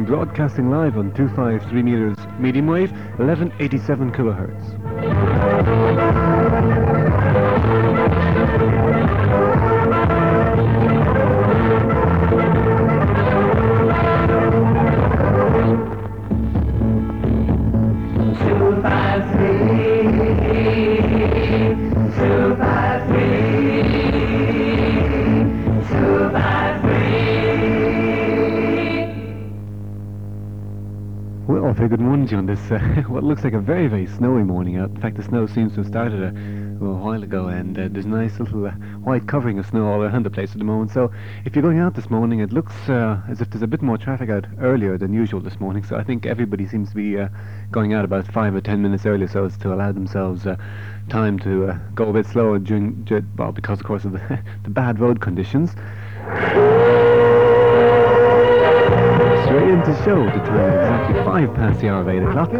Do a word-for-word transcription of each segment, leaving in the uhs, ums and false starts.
broadcasting live on two fifty-three meters medium wave, eleven eighty-seven kilohertz. Well, a very good morning to you on this, uh, what looks like a very, very snowy morning out. In fact, the snow seems to have started a, well, a while ago, and uh, there's a nice little uh, white covering of snow all around the place at the moment. So if you're going out this morning, it looks uh, as if there's a bit more traffic out earlier than usual this morning. So I think everybody seems to be uh, going out about five or ten minutes earlier so as to allow themselves uh, time to uh, go a bit slower during, well, because of course of the, the bad road conditions. Straight into show, the time is exactly five past the hour of eight o'clock.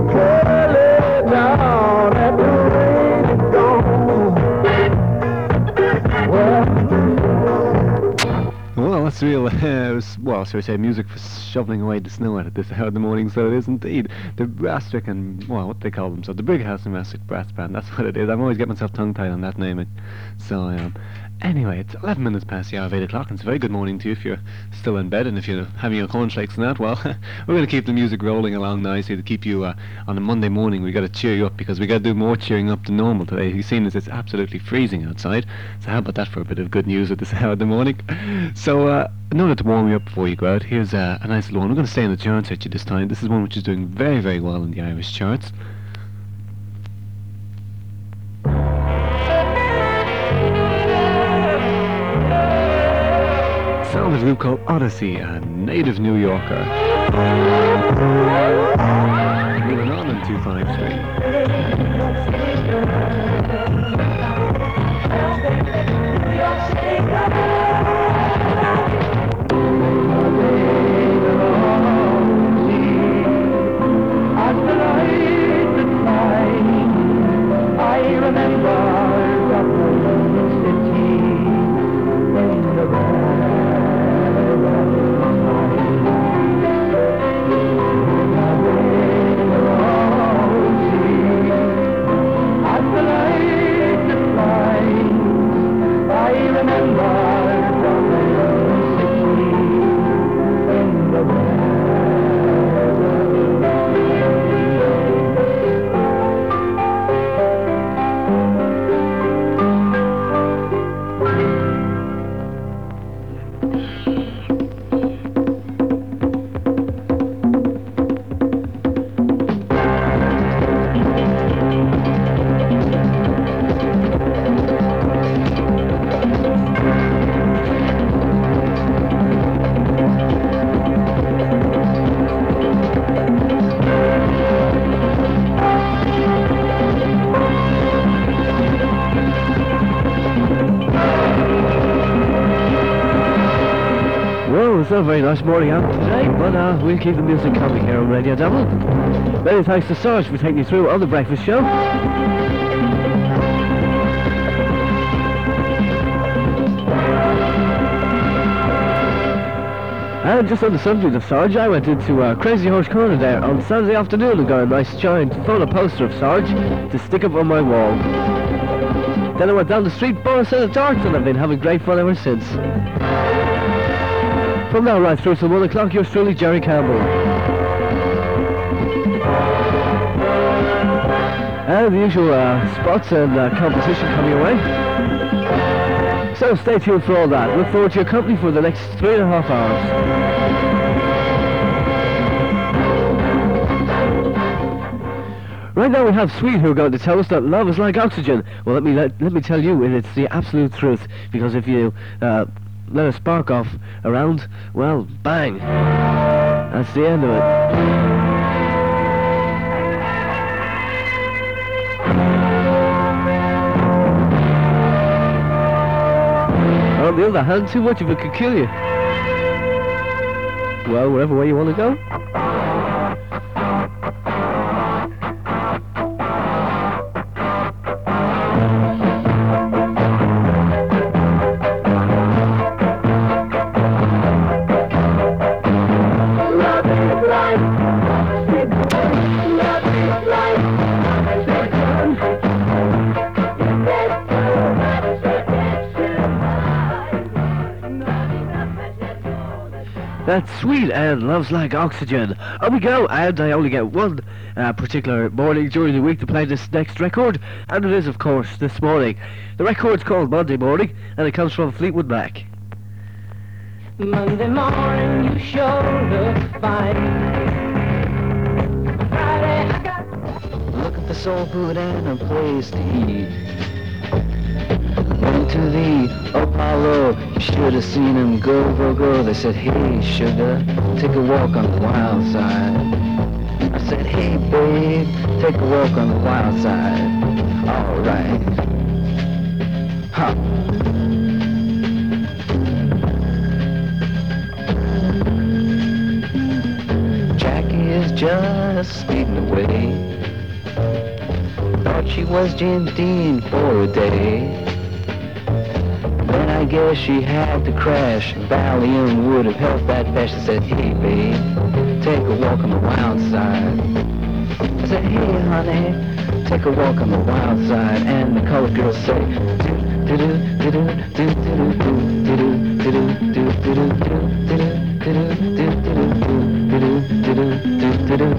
Well, that's real, uh, well, shall we say, music for shoveling away the snow out at this hour of the morning, so it is indeed. The Rastrick and, well, what they call them, so the Brighouse and Rastrick Brass Band, that's what it is. I'm always getting myself tongue-tied on that name, it, so I am. Um, Anyway, it's eleven minutes past the hour of eight o'clock, and it's a very good morning to you if you're still in bed, and if you're having your cornflakes and that, well, we're going to keep the music rolling along nicely to keep you, uh, on a Monday morning. We've got to cheer you up, because we've got to do more cheering up than normal today. You've seen as it's absolutely freezing outside, so how about that for a bit of good news at this hour of the morning? So, uh, in order to warm you up before you go out, here's uh, a nice little one. We're going to stay in the charts at you this time. This is one which is doing very, very well in the Irish charts. Sound of a group called Odyssey, a native New Yorker. Moving on in two fifty-three. I remember It's not a very nice morning out today, but uh, we'll keep the music coming here on Radio Devil. Many thanks to Sarge for taking you through on the breakfast show. And just on the subject of Sarge, I went into uh, Crazy Horse Corner there on Saturday afternoon and got a nice giant photo poster of Sarge to stick up on my wall. Then I went down the street, bought a set of darts, and I've been having great fun ever since. From now right through till one o'clock, yours truly, Jerry Campbell. And the usual uh, spots and uh, competition coming your way. So stay tuned for all that. Look forward to your company for the next three and a half hours. Right now we have Sweet, who are going to tell us that love is like oxygen. Well, let me let, let me tell you, it's the absolute truth. Because if you uh, let a spark off around, well, bang, that's the end of it. On the other hand, too much of it could kill you. Well, wherever way you want to go. Love That's Sweet and Love's Like Oxygen. Up we go, and I only get one uh, particular morning during the week to play this next record, and it is, of course, this morning. The record's called Monday Morning, and it comes from Fleetwood Mac. Monday morning, you sure look fine. Friday, I got looking for soul food and a place to eat. Went to the Apollo, you should have seen him go, go, go. They said, hey, sugar, take a walk on the wild side. I said, hey, babe, take a walk on the wild side. All right. Huh. Jackie is just speeding away. Thought she was Jim Dean for a day. Then I guess she had to crash. Valium would have helped that patch. I said, hey, babe, take a walk on the wild side. I said, hey, honey, take a walk on the wild side. And the colored girls say, do do do do do do do do do do do do do do.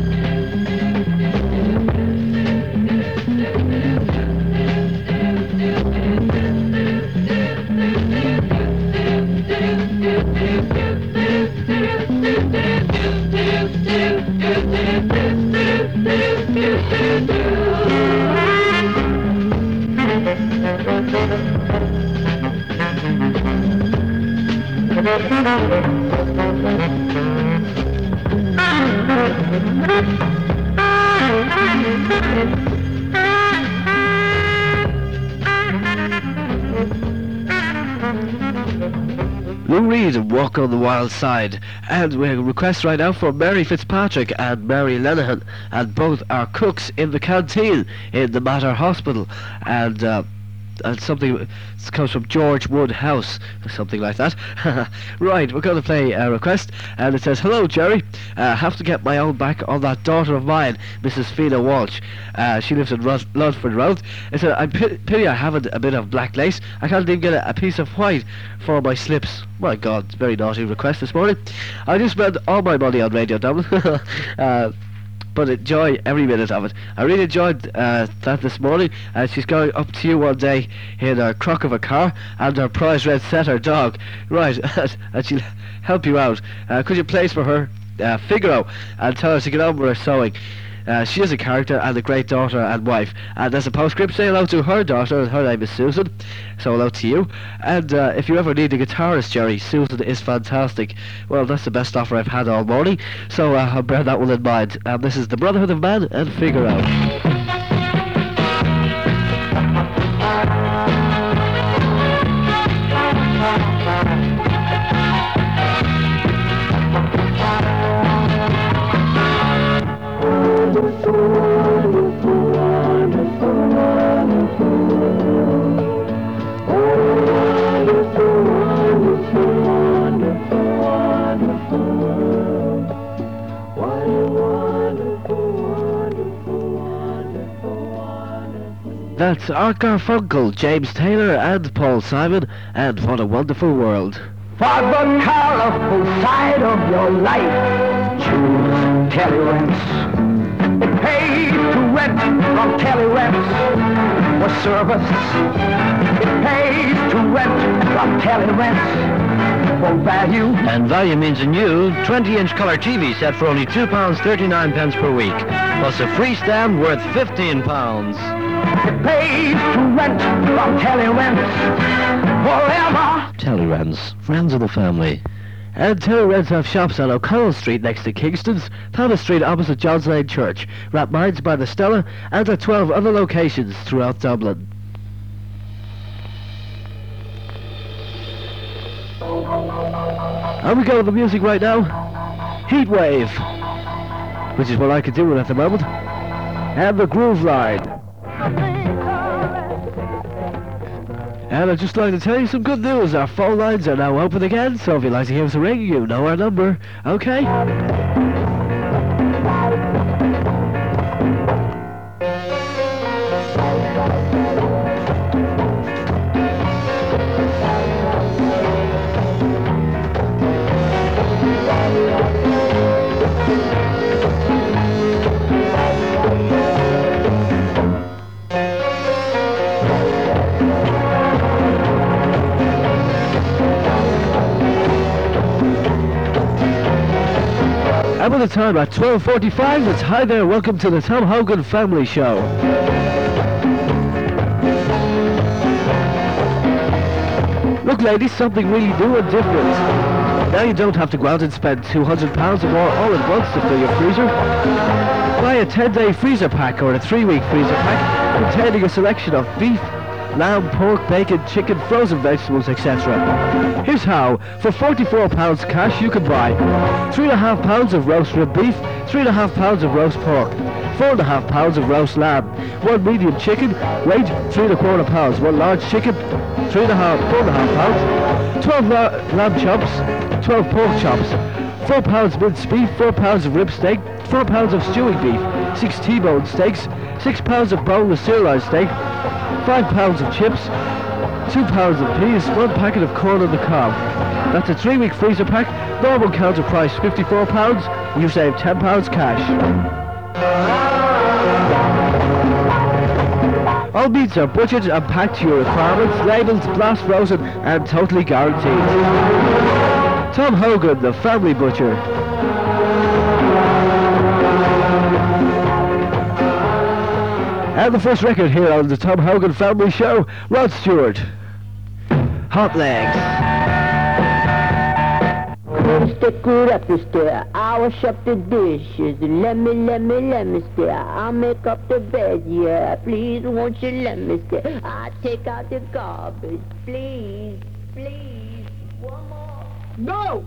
Lou Reed and Walk on the Wild Side. And we have a request right now for Mary Fitzpatrick and Mary Lenihan, and both are cooks in the canteen in the Mater Hospital. And uh, and something it comes from George Wood House or something like that. Right, we're going to play a request, and it says, hello Jerry, uh, have to get my own back on that daughter of mine, Missus Fina Walsh. Uh, she lives in Rud- Ludford Road. It said, I p- pity I haven't a bit of black lace. I can't even get a, a piece of white for my slips. My God, it's a very naughty request this morning. I just spent all my money on Radio Dublin. uh, but enjoy every minute of it. I really enjoyed uh, that this morning. Uh, she's going up to you one day in her crock of a car and her prize red setter dog. Right, and she'll help you out. Uh, could you place for her uh, Figaro and tell her to get on with her sewing? Uh, she is a character and a great daughter and wife. And as a postscript, say hello to her daughter. Her name is Susan. So hello to you. And uh, if you ever need a guitarist, Jerry, Susan is fantastic. Well, that's the best offer I've had all morning. So uh, I'll bear that one in mind. And this is the Brotherhood of Man and Figaro. That's Art Garfunkel, James Taylor and Paul Simon, and What a Wonderful World. For the colorful side of your life, choose Telly-Rents. It pays to rent from Telly-Rents for service. It pays to rent from Telly-Rents for value. And value means a new twenty-inch colour T V set for only two pounds thirty-nine pence per week, plus a free stand worth fifteen pounds. It pays to rent from Telly-Rents forever. Telly-Rents, friends of the family. And Telly-Rents have shops on O'Connell Street next to Kingston's, Thomas Street opposite John's Lane Church, Rathmines by the Stella, and at twelve other locations throughout Dublin. And we go to the music right now. Heatwave, which is what I could do with at the moment. And the Groove Line. And I'd just like to tell you some good news. Our phone lines are now open again, so if you'd like to give us a ring, you know our number. Okay? And with the time at twelve forty-five, it's hi there, welcome to the Tom Hogan Family Show. Look ladies, something really new and different. Now you don't have to go out and spend two hundred pounds or more all at once to fill your freezer. Buy a ten-day freezer pack or a three-week freezer pack containing a selection of beef, lamb, pork, bacon, chicken, frozen vegetables, et cetera. Here's how. For forty-four pounds cash you can buy three point five pounds of roast rib beef, three point five pounds of roast pork, four point five pounds of roast lamb, one medium chicken, weight three and a quarter pounds, one large chicken, three and a half, four and a half pounds, twelve la lamb chops, twelve pork chops, four pounds minced beef, four pounds of rib steak, four pounds of stewing beef, six T-bone steaks, six pounds of boneless sirloin steak, five pounds of chips, two pounds of peas, one packet of corn on the cob. That's a three-week freezer pack. Normal counter price fifty-four pounds. You save ten pounds cash. All meats are butchered and packed to your requirements, labelled, blast frozen and totally guaranteed. Tom Hogan, the family butcher. And the first record here on the Tom Hogan Family Show, Rod Stewart, Hot Legs. Stick it up, mister. I wash up the dishes. Let me, let me, let me stay. I'll make up the bed, yeah. Please, won't you let me stay? I'll take out the garbage. Please, please. One more. No!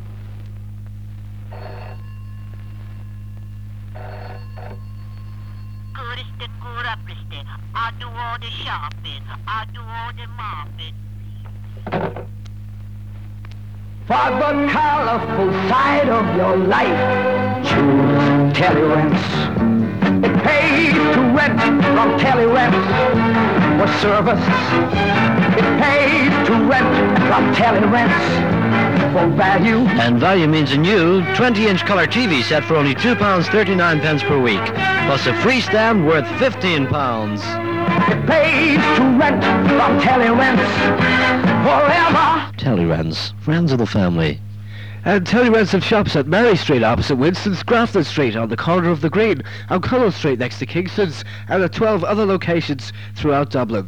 I do all the shopping. I do all the mopping. For the colorful side of your life, choose Telly-Rents. It pays to rent from Telly-Rents for service. It pays to rent from Telly-Rents for value. And value means a new twenty-inch colour T V set for only two pounds thirty-nine pence per week, plus a free stand worth fifteen pounds. It pays to rent from Telly-Rents forever. Telly-Rents, friends of the family. And Telly-Rents have shops at Mary Street opposite Winston's, Grafton Street on the corner of the Green, on Cullen Street next to Kingston's, and at twelve other locations throughout Dublin.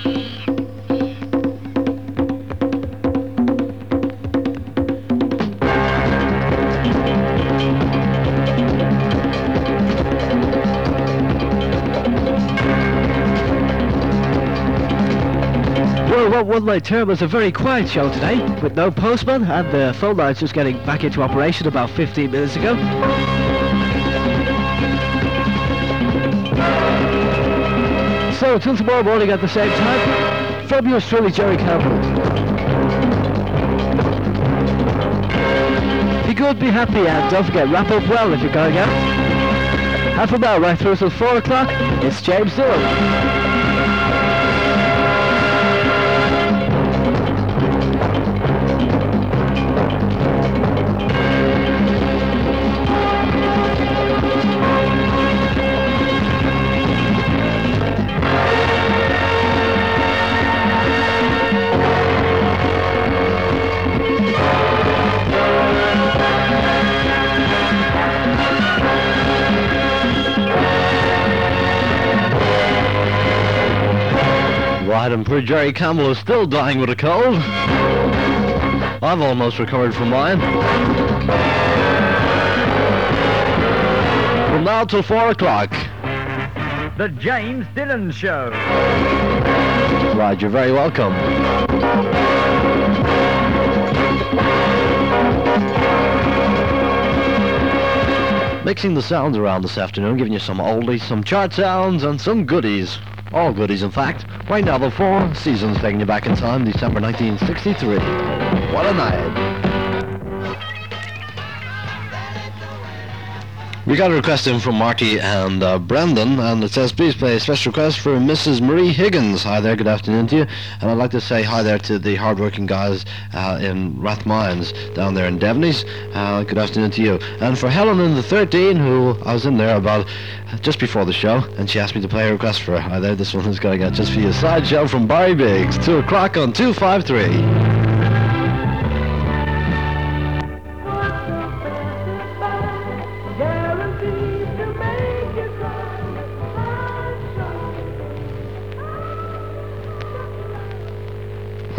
Well, what one might term as a very quiet show today, with no postman, and the phone lines just getting back into operation about fifteen minutes ago. So, until tomorrow morning at the same time, from yours truly, Jerry Campbell. Be good, be happy, and don't forget, wrap up well if you're going out. And from now, right through until four o'clock, it's James Dillon. Right, and poor Jerry Campbell is still dying with a cold. I've almost recovered from mine. From now till four o'clock. The James Dillon Show. Right, you're very welcome. Mixing the sounds around this afternoon, giving you some oldies, some chart sounds, and some goodies. All goodies, in fact. Right now, the Four Seasons taking you back in time, December nineteen sixty-three. What a night. We got a request in from Marty and uh, Brendan, and it says, please play a special request for Missus Marie Higgins. Hi there, good afternoon to you. And I'd like to say hi there to the hard-working guys uh, in Rathmines down there in Devenies. Uh, good afternoon to you. And for Helen in the thirteen, who I was in there about just before the show, and she asked me to play a request for her. Hi there, this one is going to get just for you. Sideshow from Barry Biggs, two o'clock on two five three.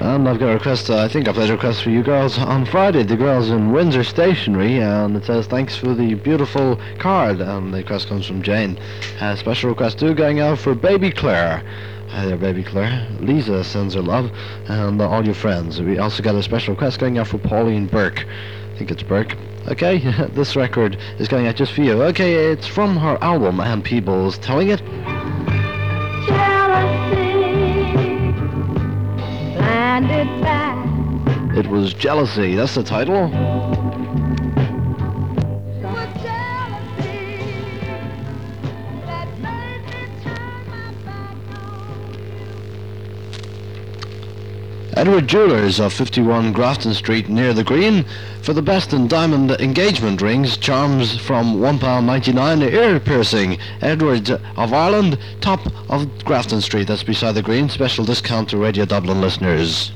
And I've got a request, uh, I think I played a request for you girls on Friday, the girls in Windsor Stationery, and it says thanks for the beautiful card, and the request comes from Jane. A special request too going out for Baby Claire. Hi there, Baby Claire. Lisa sends her love, and uh, all your friends. We also got a special request going out for Pauline Burke. I think it's Burke. Okay, this record is going out just for you. Okay, it's from her album, and People's Telling It. It was Jealousy, that's the title. Edward Jewelers of fifty-one Grafton Street near the Green. For the best in diamond engagement rings, charms from one pound ninety-nine, ear piercing. Edward of Ireland, top of Grafton Street, that's beside the Green. Special discount to Radio Dublin listeners.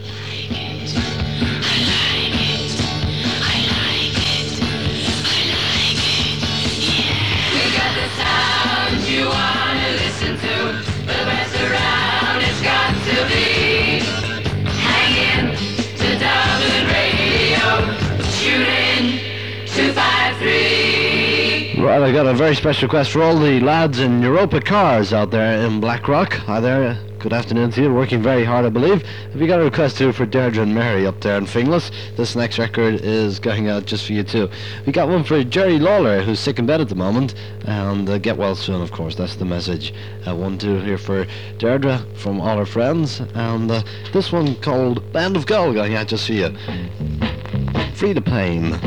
Right, I got a very special request for all the lads in Europa Cars out there in Blackrock. Hi there, good afternoon to you, working very hard I believe. Have you got a request too for Deirdre and Mary up there in Finglas? This next record is going out just for you too. We got one for Jerry Lawler, who's sick in bed at the moment, and uh, get well soon, of course, that's the message. Uh, one two here for Deirdre from all her friends, and uh, this one called Band of Gold going out just for you. Free the Pain.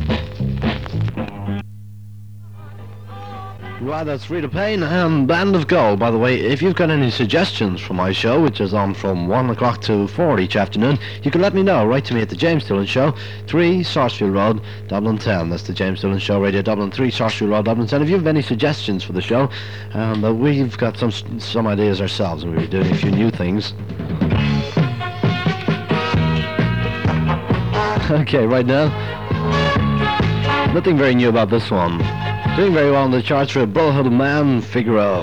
Right, that's Rita Payne and Band of Gold. By the way, if you've got any suggestions for my show, which is on from one o'clock to four each afternoon, you can let me know. Write to me at the James Dillon Show, three Sarsfield Road, Dublin ten. That's the James Dillon Show, Radio Dublin, three Sarsfield Road, Dublin ten. If you have any suggestions for the show, and uh, we've got some some ideas ourselves, and we're doing a few new things. Okay, right now, nothing very new about this one. Doing very well on the charts for Bullheaded Man, Figaro.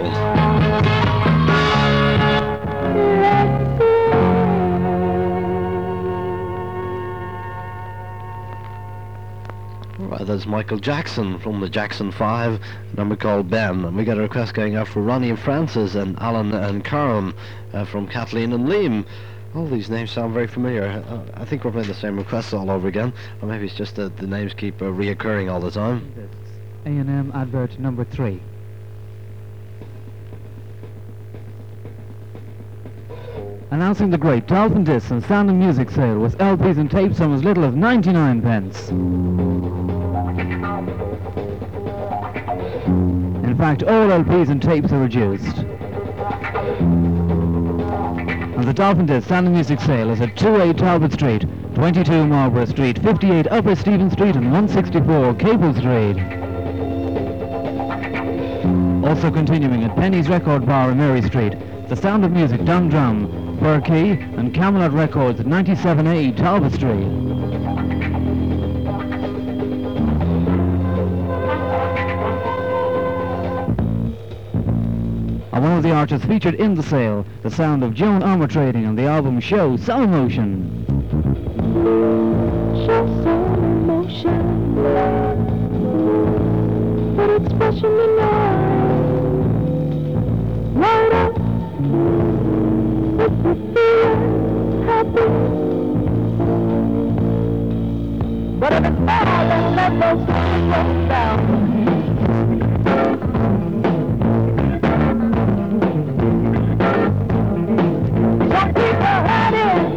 Right, that's Michael Jackson from the Jackson five, a number called Ben. And we got a request going out for Ronnie and Francis and Alan and Karen uh, from Kathleen and Liam. All these names sound very familiar. Uh, I think we're playing the same requests all over again, or maybe it's just that the names keep uh, reoccurring all the time. A and M advert number three. Announcing the great Dolphin Discs and Sound and Music sale with L Ps and tapes from as little as ninety-nine pence. In fact, all L Ps and tapes are reduced. And the Dolphin Discs Sound and Music sale is at two A Talbot Street, twenty-two Marlborough Street, fifty-eight Upper Stephen Street and one sixty-four Cable Street. Also continuing at Penny's Record Bar in Mary Street, The Sound of Music, Dum Drum, Burkey, and Camelot Records at ninety-seven A Talbot Street. And one of the artists featured in the sale, the sound of Joan Armatrading on the album Show Some Emotion. Show some emotion, what expression you know. Right up, if you feel happy. But if it's bad, then let those things go down. Some people had it.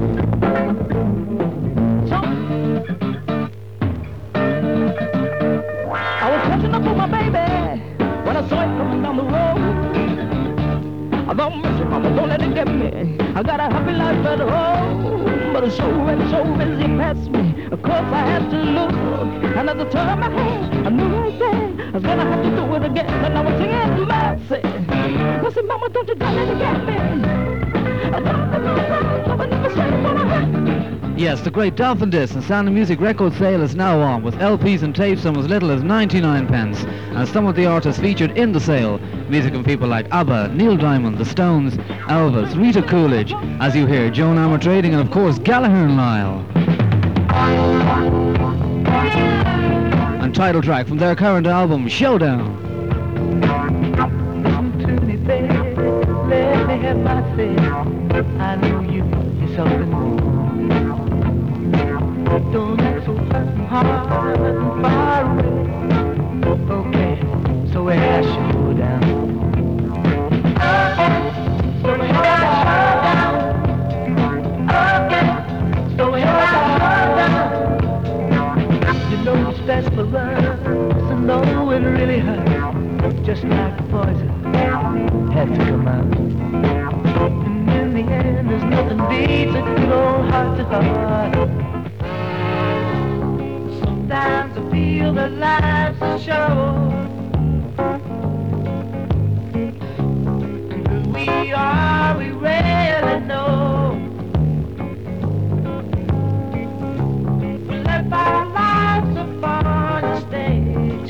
Some... I was catching up with my baby when I saw it coming down the road. I thought, Mister Mama, don't let it get me. I got a happy life at home, but it's so and so busy past me. Of course I had to look, and at the turn of my head, I knew right then I was gonna have to do it again. And I was singing mercy. I said, Mama, don't you don't let it get me. I thought I was loving, but never said what I had. Yes, the great Dolphin Disc and Sound of Music record sale is now on, with L Ps and tapes from as little as ninety-nine pence. And some of the artists featured in the sale, music from people like ABBA, Neil Diamond, The Stones, Elvis, Rita Coolidge, as you hear, Joan Armour Trading, and of course Gallagher and Lyle. And title track from their current album, Showdown. Listen to me, baby, let me have my say. I know you, you're something more. Don't act so hard and far away. Okay, so we have showdown. So we have showdown. Okay, so we have showdown. You know it's best for us, and know it really hurts. Just like poison, had to come out. And in the end, there's nothing beats a good old heart to heart. Sometimes I feel that life's a show, and who we are, we really know. We live our lives upon the stage,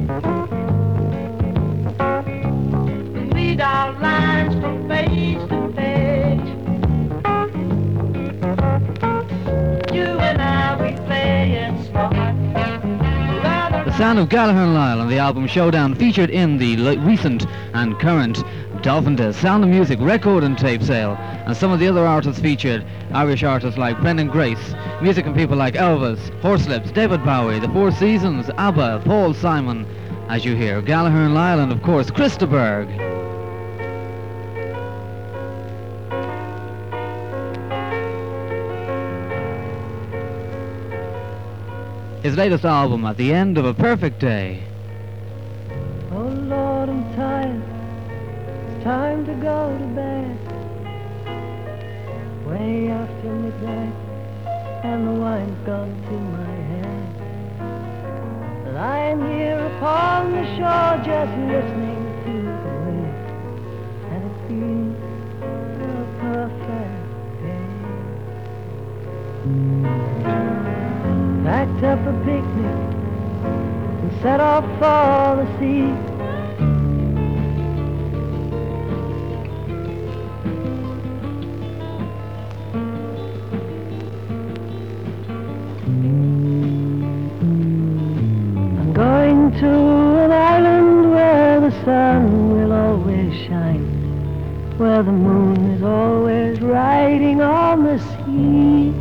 and lead our lines from page to page. You and I, we play it smart. The sound of Gallagher and Lyle on the album Showdown, featured in the le- recent and current Dolphin Disc Sound of Music record and tape sale. And some of the other artists featured, Irish artists like Brendan Grace, music from people like Elvis, Horselips, David Bowie, The Four Seasons, ABBA, Paul Simon, as you hear, Gallagher and Lyle, and of course Christa Berg. His latest album, At the End of a Perfect Day. Oh Lord, I'm tired. It's time to go to bed. Way after midnight, and the wine's gone to my head. Lying here upon the shore, just listening to the waves, and it feels a perfect day. Packed up a picnic and set off for the sea. I'm going to an island where the sun will always shine, where the moon is always riding on the sea.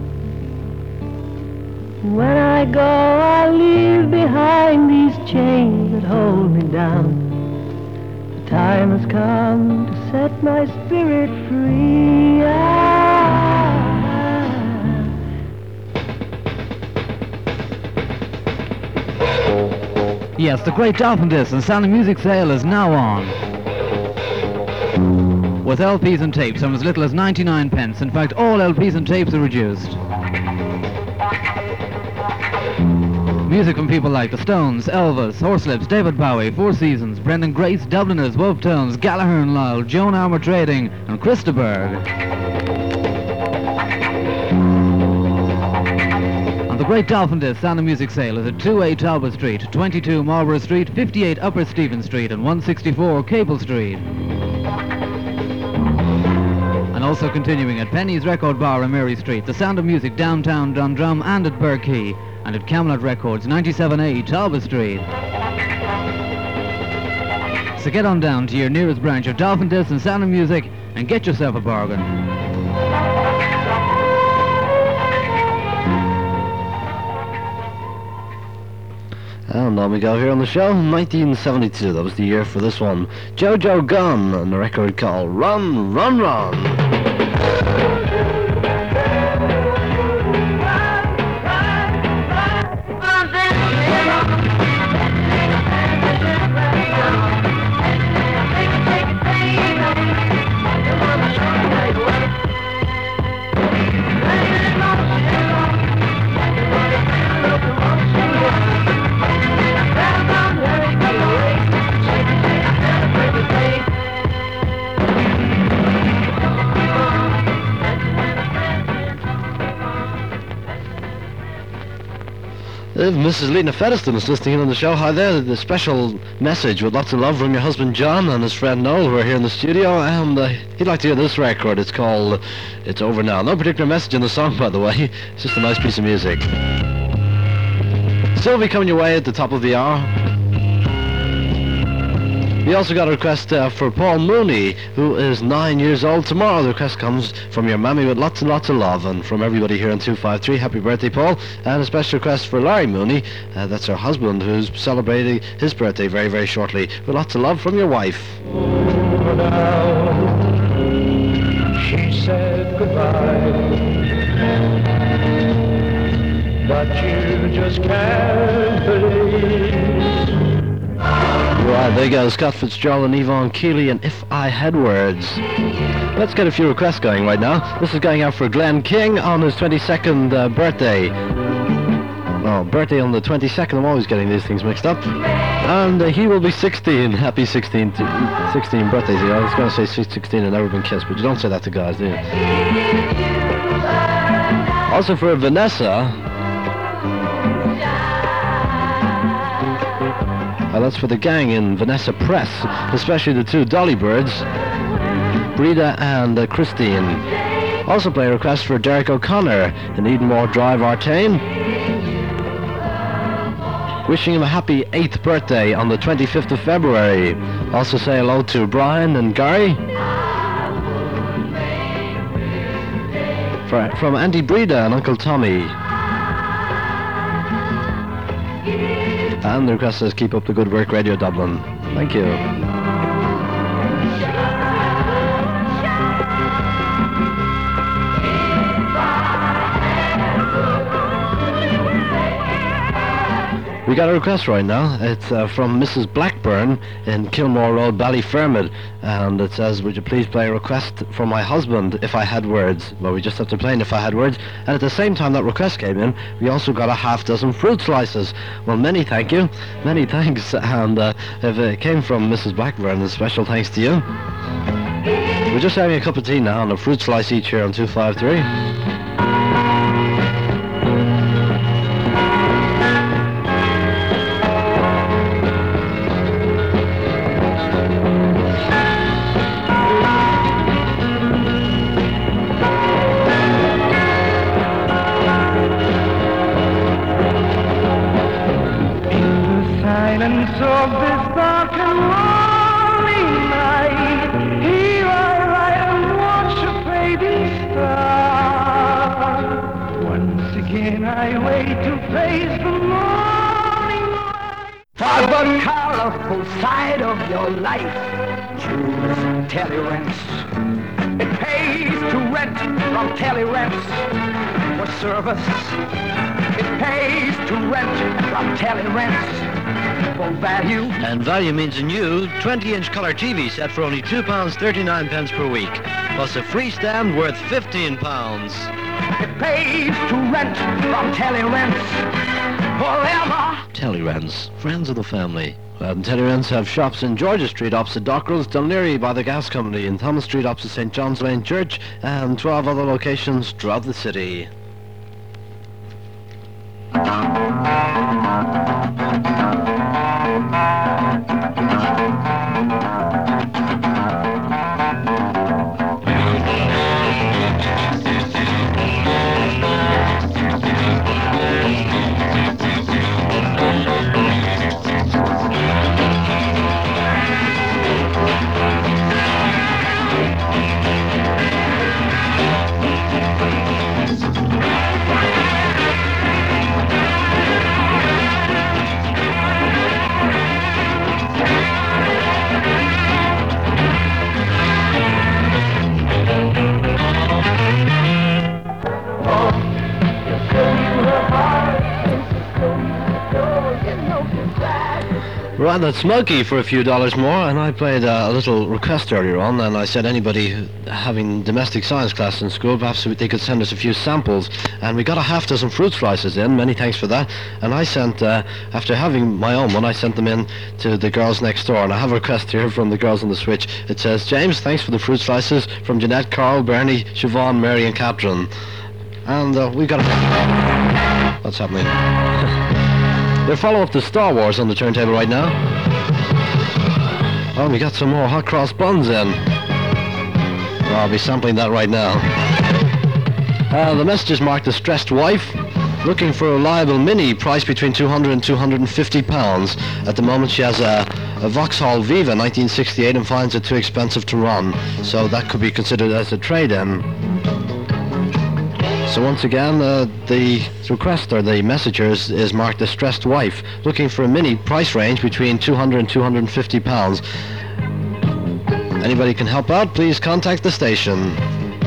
When I go, I leave behind these chains that hold me down. The time has come to set my spirit free. Ah. Yes, the great Dolphin Disc and Sound of Music sale is now on, with L Ps and tapes from as little as ninety-nine pence. In fact, all L Ps and tapes are reduced. Music from people like The Stones, Elvis, Horselips, David Bowie, Four Seasons, Brendan Grace, Dubliners, Wolf Tones, Gallagher and Lyle, Joan Armour Trading, and Christa Berg. And the great Dolphin Disc Sound of Music sale is at two A Talbot Street, twenty-two Marlborough Street, fifty-eight Upper Stephen Street, and one sixty-four Cable Street. And also continuing at Penny's Record Bar on Mary Street, The Sound of Music downtown Dundrum and at Burkey, and at Camelot Records, ninety-seven A Talbot Street. So get on down to your nearest branch of Dolphin Disc and Sound of Music and get yourself a bargain. And on we go here on the show, nineteen seventy-two, that was the year for this one. Jojo Gunn, and the record called Run, Run, Run. believe Missus Lena Featherstone is listening in on the show. Hi there, the special message with lots of love from your husband John and his friend Noel, who are here in the studio, and uh, he'd like to hear this record. It's called It's Over Now. No particular message in the song, by the way. It's just a nice piece of music. Sylvie coming your way at the top of the hour. We also got a request uh, for Paul Mooney, who is nine years old tomorrow. The request comes from your mammy with lots and lots of love, and from everybody here on two five three. Happy birthday, Paul. And a special request for Larry Mooney, uh, that's her husband, who's celebrating his birthday very, very shortly, with lots of love from your wife. Over now, she said goodbye, but you just can't believe. Right, there you go, Scott Fitzgerald and Yvonne Keeley and If I Had Words. Let's get a few requests going right now. This is going out for Glenn King on his twenty-second uh, birthday. Oh, birthday on the twenty-second, I'm always getting these things mixed up. And uh, he will be sixteen. Happy sixteen, to, sixteen birthdays. I was going to say sixteen and never been kissed, but you don't say that to guys, do you? Also for Vanessa. Uh, that's for the gang in Vanessa Press, especially the two Dolly Birds, Breda and uh, Christine. Also play a request for Derek O'Connor in Edenmore Drive, Artane. Wishing him a happy eighth birthday on the twenty-fifth of February. Also say hello to Brian and Gary. For, from Auntie Breda and Uncle Tommy. And the request says, keep up the good work, Radio Dublin. Thank you. We got a request right now. It's uh, from Missus Blackburn in Kilmore Road, Ballyfermot, and it says, would you please play a request for my husband, If I Had Words. Well, we just have to play If I Had Words, and at the same time that request came in, we also got a half dozen fruit slices. Well, many thank you, many thanks, and uh, if it came from Missus Blackburn, a special thanks to you. We're just having a cup of tea now and a fruit slice each here on two five three. Of this dark and lonely night, here I lie and watch a fading star. Once again I wait to face the morning light. For the colorful side of your life, choose Telly-Rents. It pays to rent from Telly-Rents for service. It pays to rent from Telly-Rents. Value. And value means a new twenty-inch colour T V set for only two pounds thirty-nine pence per week, plus a free stand worth fifteen pounds. It pays to rent from Telly-Rents forever. Telly-Rents, friends of the family. And Telly-Rents have shops in Georgia Street opposite Dockrell's, Dunleary by the gas company, in Thomas Street opposite Saint John's Lane Church, and twelve other locations throughout the city. Right, that's Smokey for a few dollars more, and I played uh, a little request earlier on, and I said anybody who, having domestic science class in school, perhaps they could send us a few samples, and we got a half dozen fruit slices in, many thanks for that, and I sent, uh, after having my own one, I sent them in to the girls next door, and I have a request here from the girls on the switch. It says, James, thanks for the fruit slices from Jeanette, Carl, Bernie, Siobhan, Mary and Catherine. And uh, we got a... What's happening? Their follow-up to Star Wars on the turntable right now. Oh, we got some more hot cross buns in. Oh, I'll be sampling that right now. Uh, the message is marked Distressed Wife. Looking for a reliable Mini, priced between two hundred and two hundred fifty pounds. At the moment she has a, a Vauxhall Viva nineteen sixty-eight and finds it too expensive to run. So that could be considered as a trade-in. So once again, uh, the requester, the messenger, is, is marked Distressed Wife, looking for a Mini, price range between two hundred and two hundred fifty pounds. Anybody can help out, please contact the station.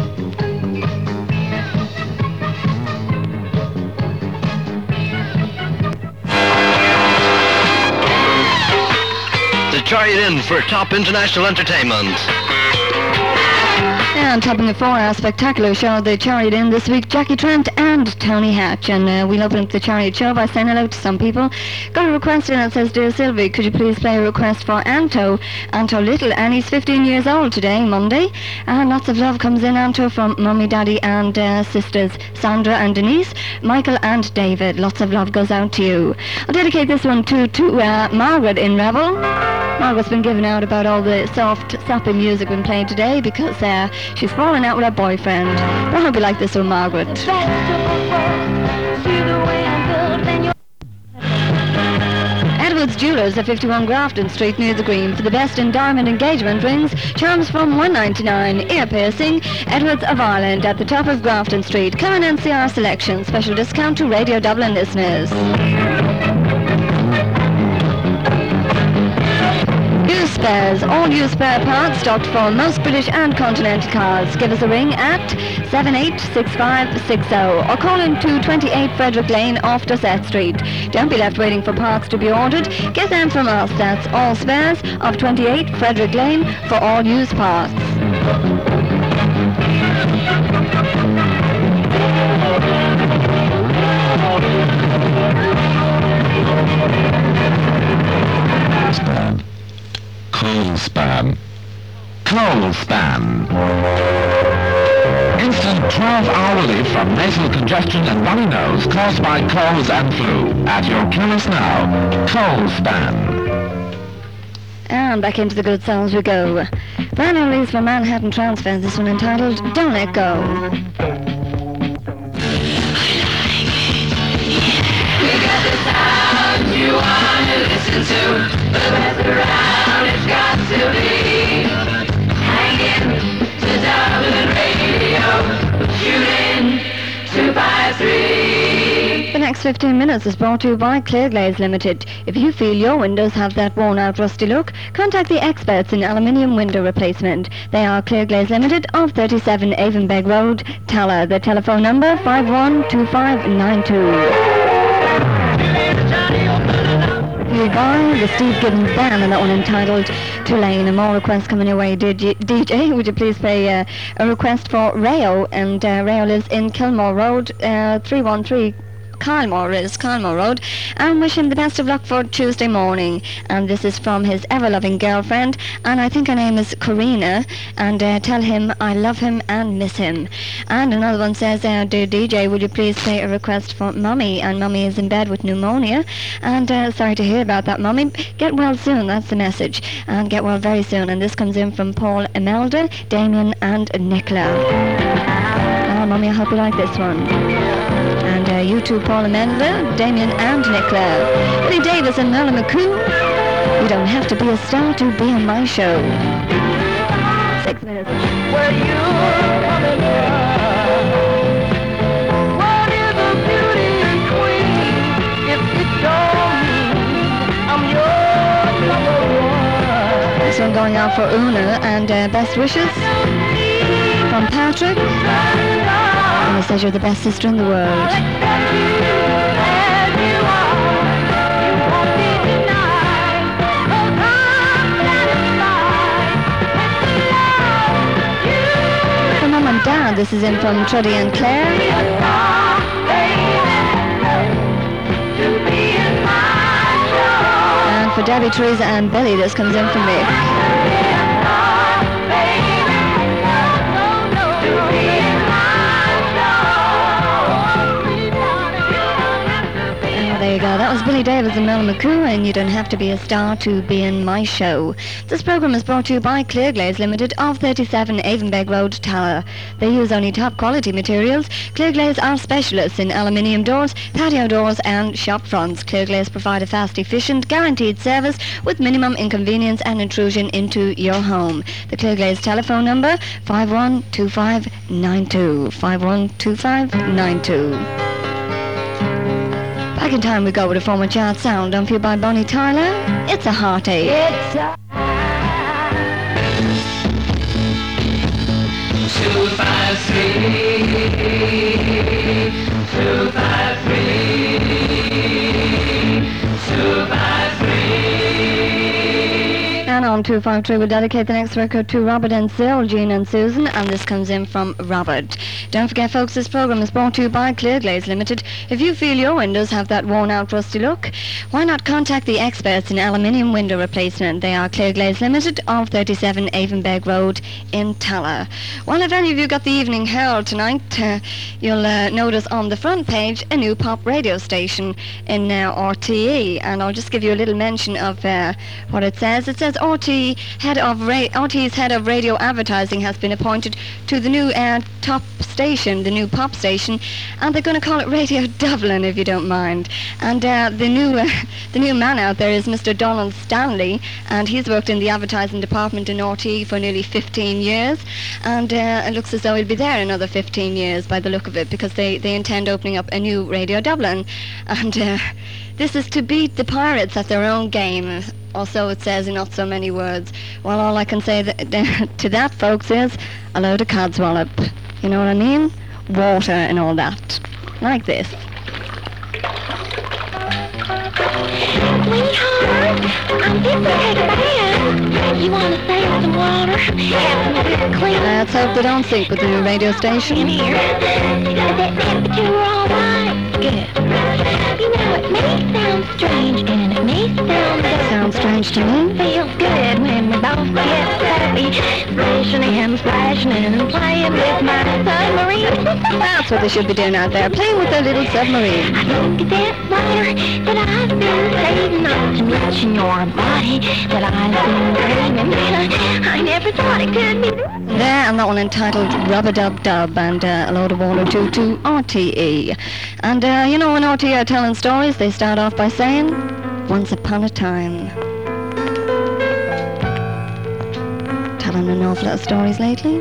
To chariot in for top international entertainment. And topping the four-hour spectacular show, the Chariot in this week, Jackie Trent and Tony Hatch. And uh, we'll open up the Chariot show by saying hello to some people. Got a request in that says, Dear Sylvie, could you please play a request for Anto? Anto Little, and he's fifteen years old today, Monday. And lots of love comes in, Anto, from Mummy, Daddy and uh, sisters Sandra and Denise, Michael and David. Lots of love goes out to you. I'll dedicate this one to, to uh, Margaret in Rebel. Margaret's been giving out about all the soft, sappy music we've been playing today because uh, she's falling out with her boyfriend. But I hope you like this one, Margaret. Edwards Jewelers at fifty-one Grafton Street near the Green for the best in diamond engagement rings, charms from one ninety-nine, ear piercing. Edwards of Ireland at the top of Grafton Street. Come and see our selection. Special discount to Radio Dublin listeners. Used spares, all used spare parts stocked for most British and Continental cars. Give us a ring at seven eight six five six zero or call in to twenty-eight Frederick Lane off Dorset Street. Don't be left waiting for parts to be ordered. Get them from us. That's all spares of twenty-eight Frederick Lane for all used parts. Spam. Cold Spam. Cold Spam. Instant twelve-hour relief from nasal congestion and runny nose caused by colds and flu. At your chemist now. Cold Spam. And back into the good songs we go. Brand new release from Manhattan Transfer. This one entitled Don't Let Go. You want to listen to the best around. It's got to be hanging to Dublin Radio, shooting two by three. The next fifteen minutes is brought to you by Clear Glaze Limited. If you feel your windows have that worn-out rusty look, contact the experts in aluminium window replacement. They are Clear Glaze Limited of thirty-seven Avonbeg Road, Tala. Their telephone number five one two five nine two. By the Steve Gibbons Band, and that one entitled Tulane. And more requests coming your way. D J, would you please play uh, a request for Rayo? And uh, Rayo lives in Kilmore Road, uh, three one three Kylemore is Kylemore Road, and wish him the best of luck for Tuesday morning. And this is from his ever-loving girlfriend, and I think her name is Karina, and uh, tell him I love him and miss him. And another one says, uh, dear D J, would you please play a request for Mummy? And Mummy is in bed with pneumonia, and uh, sorry to hear about that, Mummy. Get well soon, that's the message, and get well very soon. And this comes in from Paul, Imelda, Damien and Nicola. Oh, Mummy, I hope you like this one. And uh, you too, Paul Imelda, Damien and Nicola. Billy Davis and Merle McCoo. You don't have to be a star to be on my show. Six minutes. Where you coming from? What is a beauty queen if it don't mean I'm your number one? This one going out for Una, and uh, best wishes from Patrick. And he says you're the best sister in the world. For Mum and Dad, this is in from Trudy and Claire. And for Debbie, Teresa and Billy, this comes in from me. There you go. That was Billy Davis and Mel McCoo, and you don't have to be a star to be in my show. This programme is brought to you by Clear Glaze Limited of thirty-seven Avonbeg Road, Tower. They use only top quality materials. Clear Glaze are specialists in aluminium doors, patio doors and shop fronts. Clear Glaze provide a fast, efficient, guaranteed service with minimum inconvenience and intrusion into your home. The Clear Glaze telephone number five one two five nine two. five one two five nine two. Back in time we go with a former chart sound done for you by Bonnie Tyler. It's a heartache. It's a two five three, two five three, two five three. And on two five three, we'll dedicate the next record to Robert and Sil, Jean and Susan, and this comes in from Robert. Don't forget, folks, this program is brought to you by Clear Glaze Limited. If you feel your windows have that worn-out, rusty look, why not contact the experts in aluminium window replacement? They are Clear Glaze Limited of thirty-seven Avonbeg Road in Talla. Well, if any of you got the Evening Herald tonight, uh, you'll uh, notice on the front page a new pop radio station in uh, R T E, and I'll just give you a little mention of uh, what it says. It says R T E head of Ra- R T E's head of radio advertising has been appointed to the new uh, top station, the new pop station, and they're going to call it Radio Dublin, if you don't mind. And uh, the new uh, the new man out there is Mister Donald Stanley, and he's worked in the advertising department in R T E for nearly fifteen years, and uh, it looks as though he'll be there another fifteen years by the look of it, because they, they intend opening up a new Radio Dublin, and uh, this is to beat the Pirates at their own game, or so it says in not so many words. Well, all I can say th- to that, folks, is a load of codswallop. You know what I mean? Water and all that. Like this. Sweetheart, I'm just to take a bath. You want to save some water? Have some good clean. Let's hope they don't sink with the new radio station. In here. Is that temperature all right? Good. You know, it may sound strange, and it may sound good. Sounds strange to me. Feels good when we both get happy, splashing and splashing and playing with my submarine. That's what they should be doing out there, playing with their little submarine. I look at that water that I've been saving, not to mention your body that I've been craving. I never thought it could be this. There, and that one entitled Rubber Dub Dub, and uh, a load of water to, to R T E. And uh, you know, when R T E are telling stories, they start off by saying, once upon a time. Telling an awful lot of stories lately.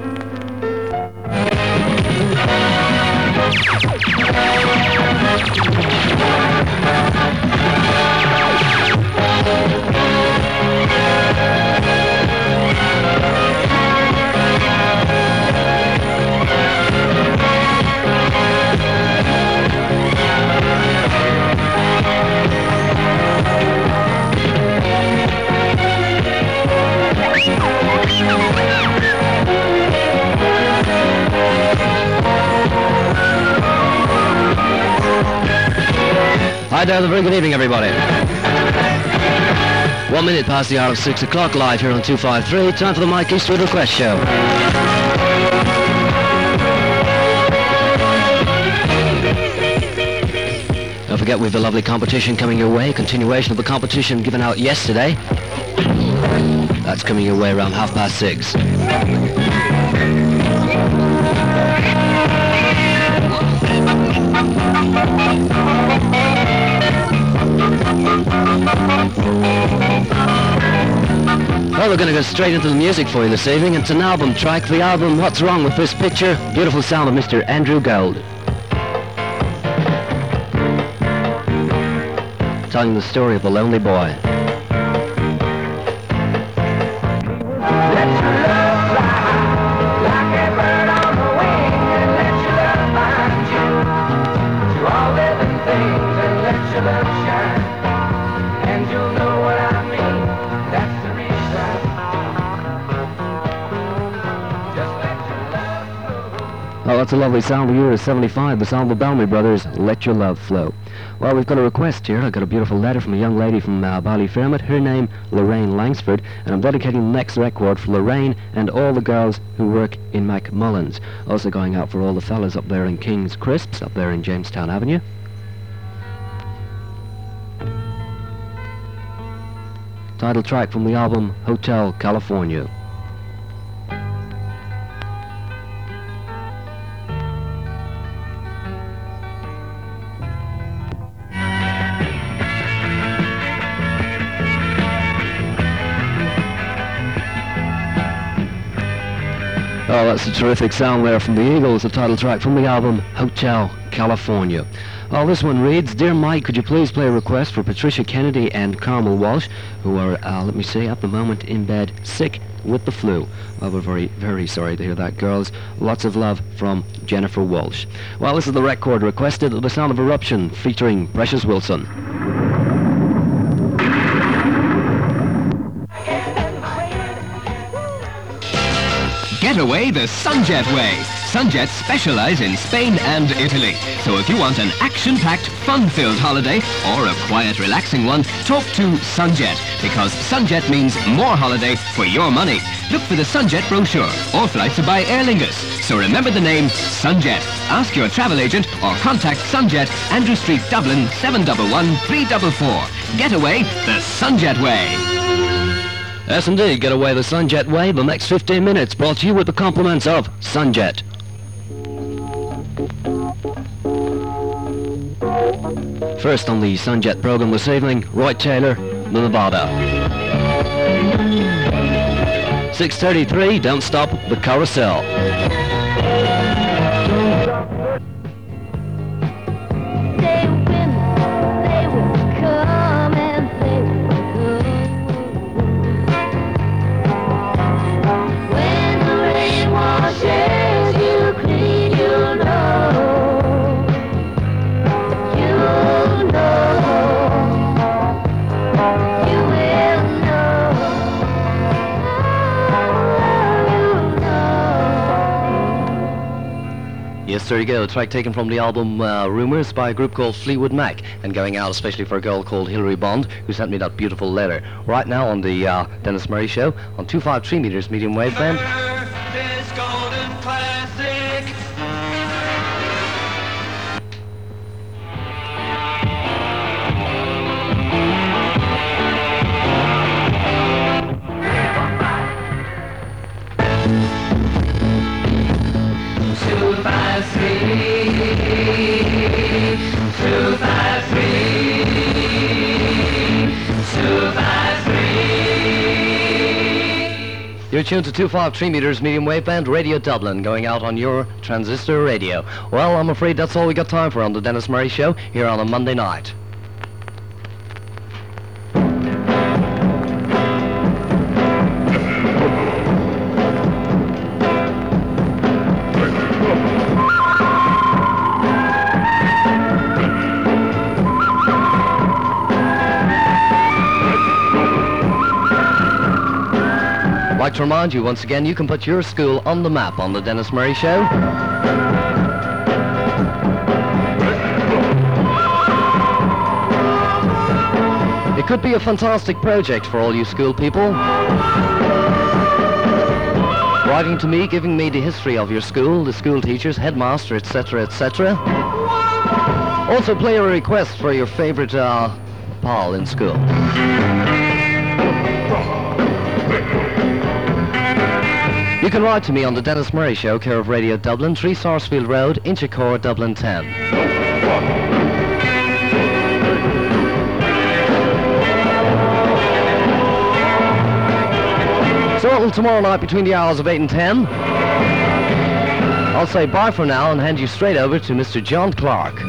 Hi there, a very good evening, everybody. One minute past the hour of six o'clock, live here on two five three. Time for the Mike Eastwood Request Show. Don't forget, we've a lovely competition coming your way. Continuation of the competition given out yesterday. That's coming your way around half past six. Well, we're going to go straight into the music for you this evening. It's an album track. The album, What's Wrong with This Picture? Beautiful sound of Mister Andrew Gold. Telling the story of the lonely boy. Oh, that's a lovely sound. The year is seventy-five. The sound of the Bellamy Brothers, Let Your Love Flow. Well, we've got a request here. I got a beautiful letter from a young lady from uh, Ballyfermot. Her name, Lorraine Langsford, and I'm dedicating the next record for Lorraine and all the girls who work in McMullins. Also going out for all the fellas up there in King's Crisps, up there in Jamestown Avenue. title track from the album Hotel California. Oh, that's a terrific sound there from the Eagles, the title track from the album Hotel California. Oh, this one reads, Dear Mike, could you please play a request for Patricia Kennedy and Carmel Walsh, who are, uh, let me see, at the moment in bed, sick with the flu. Well, we're very, very sorry to hear that, girls. Lots of love from Jennifer Walsh. Well, this is the record requested, The Sound of Eruption, featuring Precious Wilson. Getaway the Sunjet way. Sunjet specialize in Spain and Italy. So if you want an action-packed, fun-filled holiday or a quiet, relaxing one, talk to Sunjet, because Sunjet means more holiday for your money. Look for the Sunjet brochure or flights are by Aer Lingus. So remember the name Sunjet. Ask your travel agent or contact Sunjet, Andrew Street, Dublin, seven one one, three four four. Getaway the Sunjet way. Yes, indeed. Get away the Sunjet way. The next fifteen minutes brought to you with the compliments of Sunjet. First on the Sunjet program this evening, Roy Taylor, The Nevada. six thirty-three, Don't Stop the Carousel. Yes, there you go. A track taken from the album uh, Rumours by a group called Fleetwood Mac, and going out especially for a girl called Hilary Bond, who sent me that beautiful letter. Right now on the uh, Dennis Murray Show on two fifty-three meters medium wave band. You're tuned to two fifty-three meters medium wave band Radio Dublin, going out on your transistor radio. Well, I'm afraid that's all we got time for on the Dennis Murray Show here on a Monday night. I'd like to remind you once again, you can put your school on the map on the Dennis Murray Show. It could be a fantastic project for all you school people. Writing to me, giving me the history of your school, the school teachers, headmaster, et cetera, et cetera. Also play a request for your favorite uh, pal in school. You can write to me on the Dennis Murray Show, care of Radio Dublin, three Sarsfield Road, Inchicore, Dublin ten. So until tomorrow night between the hours of eight and ten, I'll say bye for now and hand you straight over to Mister John Clark.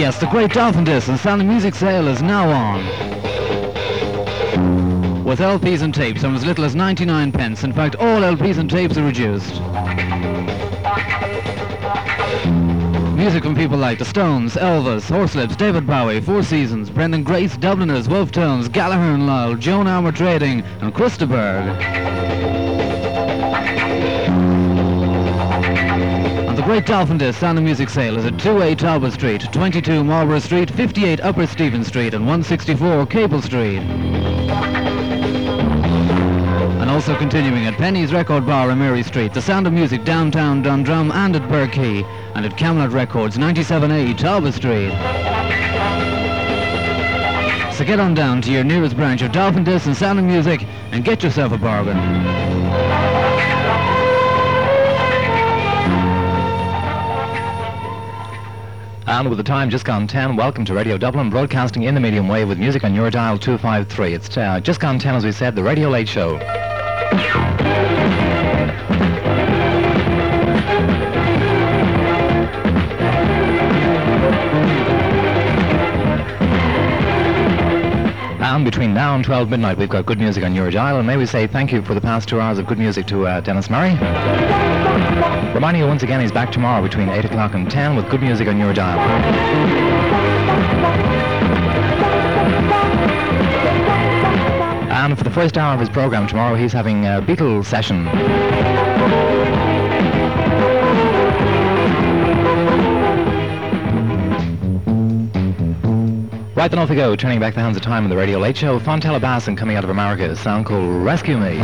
yes, the Great Dolphin Disc and Sound of Music sale is now on. With L Ps and tapes from as little as ninety-nine pence. In fact, all L Ps and tapes are reduced. Music from people like The Stones, Elvis, Horselips, David Bowie, Four Seasons, Brendan Grace, Dubliners, Wolf Tones, Gallagher and Lyle, Joan Armour Trading, and Christaberg. And the Great Dolphin Disc Sound of Music sale is at two A Talbot Street, twenty-two Marlborough Street, fifty-eight Upper Stephen Street, and one sixty-four Capel Street. And also continuing at Penny's Record Bar on Mary Street, The Sound of Music downtown Dundrum and at Burkey, and at Camelot Records, ninety-seven A Talbot Street. So get on down to your nearest branch of Dolphin Disc and Sound of Music and get yourself a bargain. And with the time just gone ten, welcome to Radio Dublin, broadcasting in the medium wave with music on your dial two five three. It's uh, just gone ten, as we said, the Radio Late Show. And between now and twelve midnight, we've got good music on your dial, and may we say thank you for the past two hours of good music to uh, Dennis Murray. Reminding you once again, he's back tomorrow between eight o'clock and ten with good music on your dial. And for the first hour of his program tomorrow, he's having a Beatles session. Right then, off we go, turning back the hands of time in the Radio Late Show. Fontella Bass and coming out of America, a song called Rescue Me.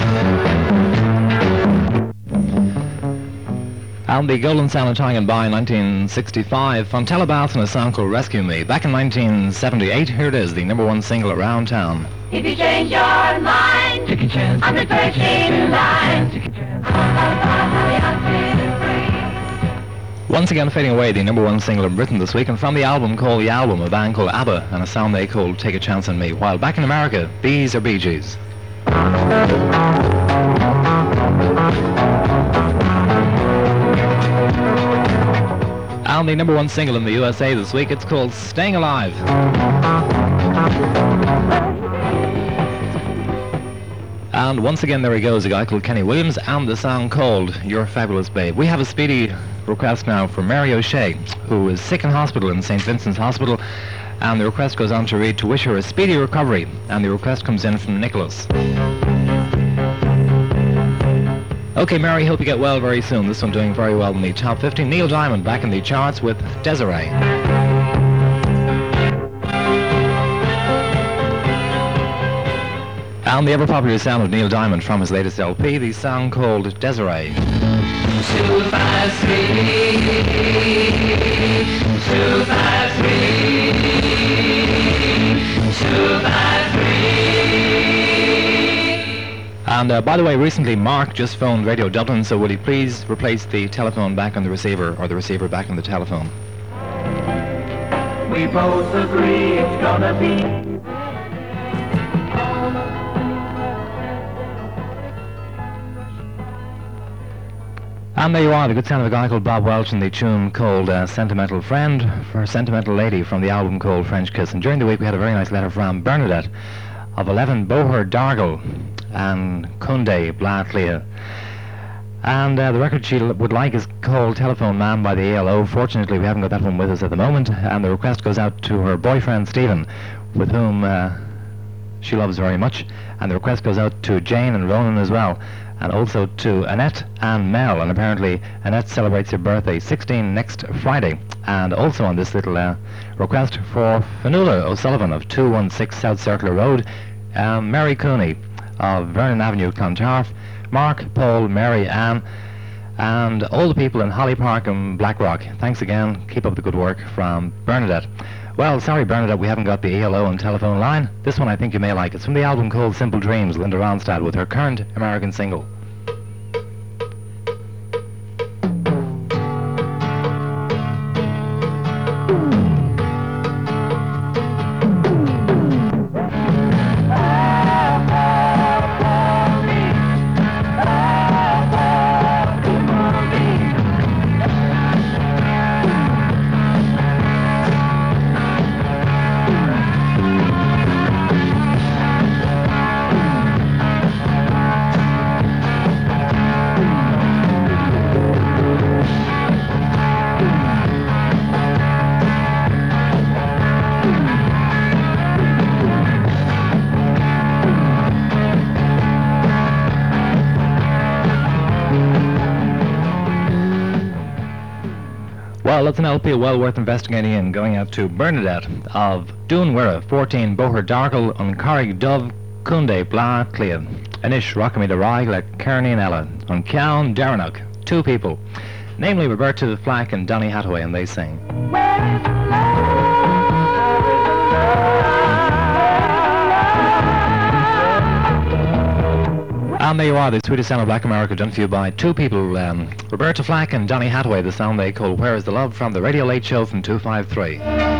And the Golden Sound Italian by nineteen sixty-five, Fontella Bass and a song called Rescue Me. Back in nineteen seventy-eight, here it is, the number one single around town. If you change your mind, take a chance. I'm the first in line. Take a chance. Once again fading away, the number one single in Britain this week, and from the album called The Album, a band called ABBA, and a song they called Take a Chance on Me. While back in America, these are Bee Gees. And the number one single in the U S A this week, it's called Staying Alive. And once again, there he goes, a guy called Kenny Williams, and the song called You're Fabulous Babe. We have a speedy request now from Mary O'Shea, who is sick in hospital in Saint Vincent's Hospital, and the request goes on to read to wish her a speedy recovery, and the request comes in from Nicholas. Okay, Mary, hope you get well very soon. This one doing very well in the top fifty. Neil Diamond back in the charts with Desiree. And the ever-popular sound of Neil Diamond from his latest L P, the song called Desiree. Two five three, two five three, two five three. And uh, by the way, recently Mark just phoned Radio Dublin, so will you please replace the telephone back on the receiver, or the receiver back on the telephone? We both agree it's gonna be. And there you are, the good sound of a guy called Bob Welch and the tune called uh, Sentimental Friend for Sentimental Lady from the album called French Kiss. And during the week we had a very nice letter from Bernadette of eleven Boher Dargle and Kunde Blatlia. And uh, the record she l- would like is called Telephone Man by the A L O. Fortunately, we haven't got that one with us at the moment. And the request goes out to her boyfriend Stephen, with whom uh, she loves very much. And the request goes out to Jane and Ronan as well. And also to Annette and Mel, and apparently Annette celebrates her birthday, sixteen, next Friday. And also on this little uh, request for Fanula O'Sullivan of two one six South Circular Road, um, Mary Cooney of Vernon Avenue, Clontarf, Mark, Paul, Mary, Ann, and all the people in Holly Park and Blackrock. Thanks again, keep up the good work, from Bernadette. Well, sorry Bernadette, we haven't got the E L O on telephone line. This one I think you may like. It's from the album called Simple Dreams, Linda Ronstadt, with her current American single. Well, that's an L P well worth investigating in, going out to Bernadette of Doonwira, fourteen Boher Dargle, on Carrig Dove, Kunde Bla Clea, Anish Rockamida Rai, like Kearney and Ella, on Cowan Daranock, two people, namely Roberta Flack and Donny Hathaway, and they sing. And there you are, the sweetest sound of Black America, done for you by two people, um, Roberta Flack and Donny Hathaway, the sound they call Where is the Love, from the Radio Late Show from two five three.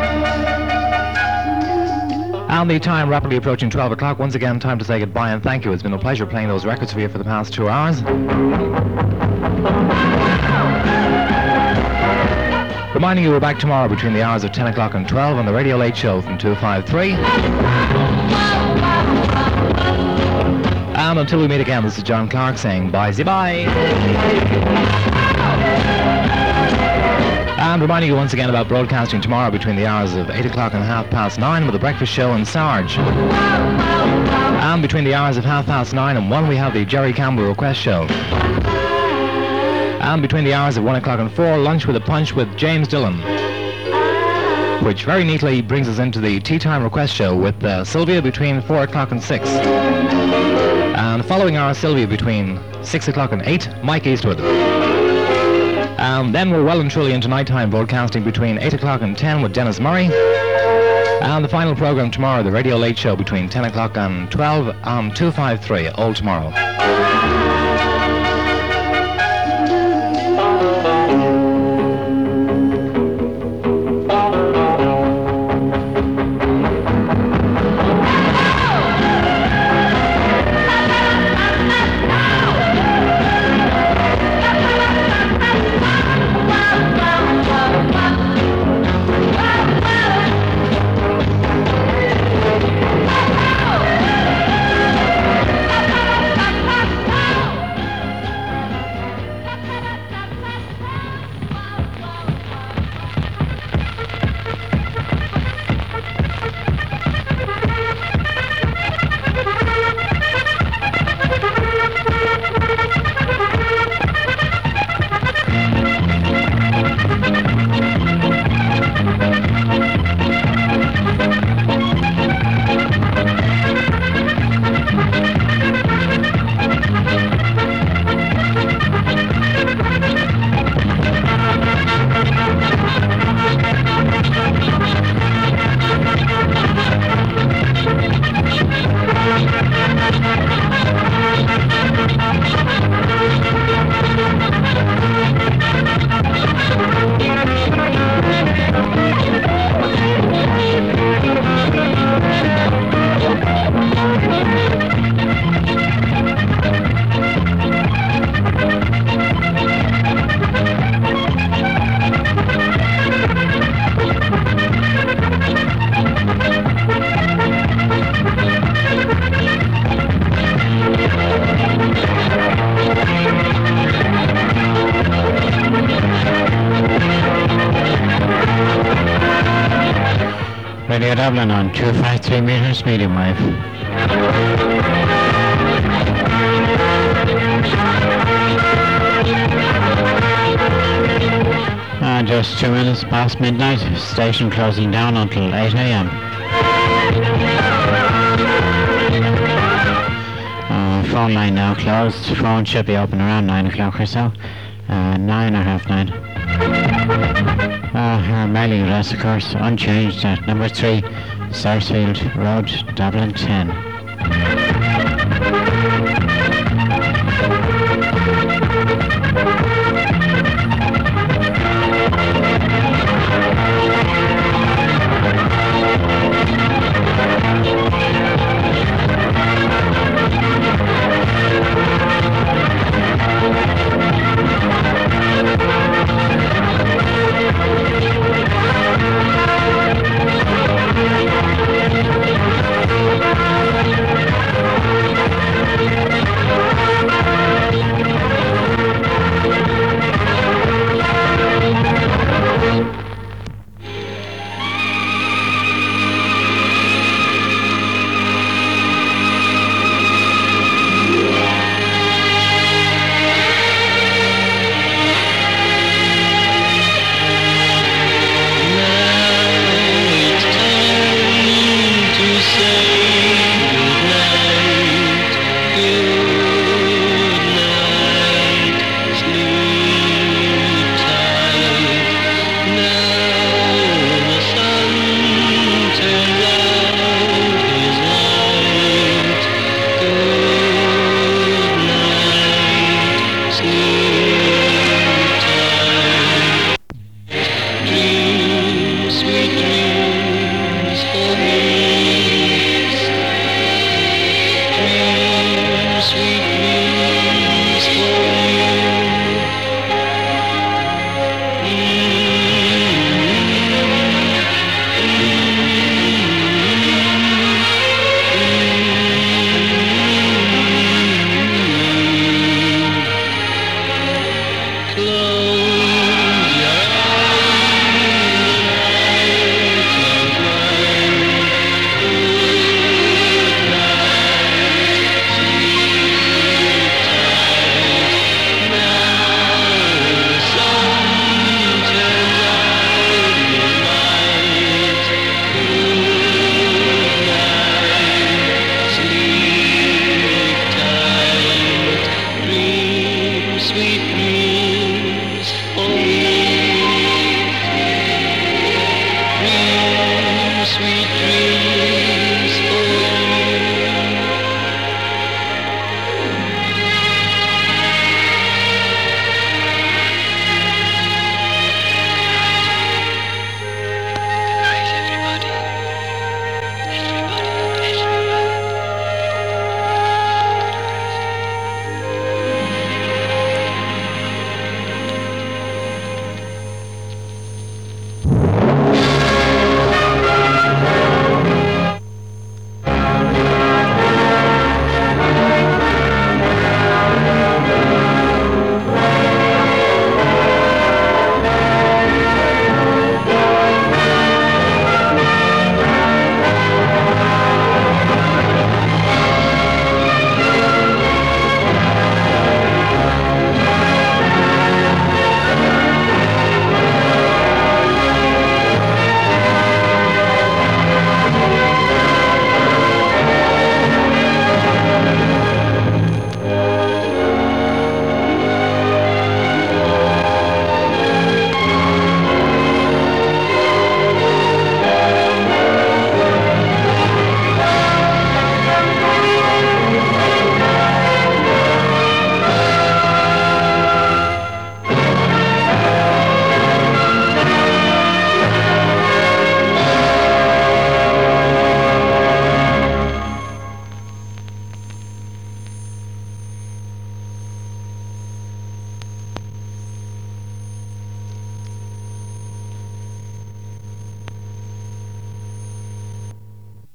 And the time rapidly approaching twelve o'clock. Once again, time to say goodbye and thank you. It's been a pleasure playing those records for you for the past two hours. Reminding you we're back tomorrow between the hours of ten o'clock and twelve on the Radio Late Show from two five three. And until we meet again, this is John Clark saying bye-zy-bye. And reminding you once again about broadcasting tomorrow between the hours of eight o'clock and half past nine with the Breakfast Show and Sarge. And between the hours of half past nine and one we have the Jerry Campbell Request Show. And between the hours of one o'clock and four, Lunch with a Punch with James Dillon, which very neatly brings us into the Tea Time Request Show with uh, Sylvia between four o'clock and six. And following our Sylvia between six o'clock and eight, Mike Eastwood. And then we're well and truly into nighttime broadcasting between eight o'clock and ten with Dennis Murray. And the final program tomorrow, the Radio Late Show between ten o'clock and twelve on two five three, all tomorrow. Radio Dublin on two five three meters medium wave. Uh, just two minutes past midnight, station closing down until eight a m Uh, phone line now closed. Phone should be open around nine o'clock or so. Uh, nine or half nine. Uh, our mailing address, of course, unchanged at number three, Sarsfield Road, Dublin ten. Thank you.